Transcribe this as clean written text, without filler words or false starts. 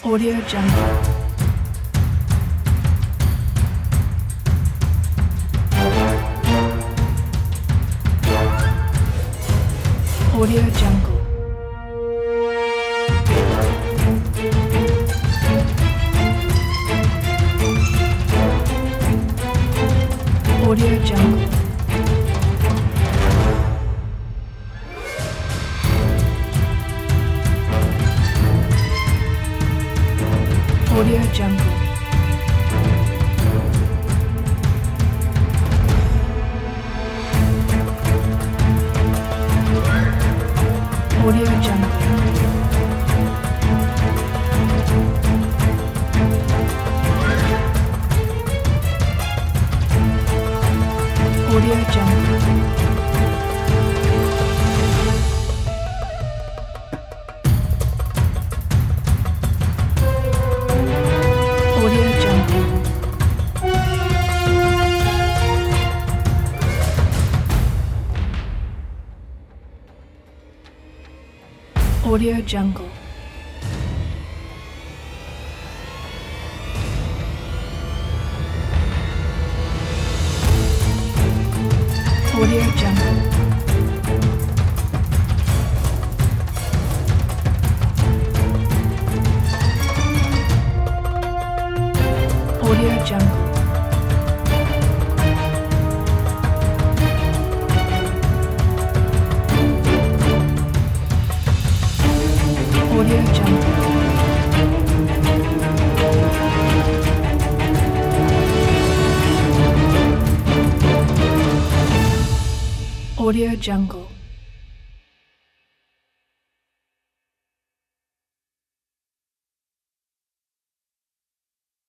Audio Jungle. Audio Jungle. Audio Jungle. Audio Jungle. Audio Jungle. Audio Jungle. Audio Jungle. Audio Jungle. Audio Jungle. Audio Jungle. Audio Jungle. Audio Jungle.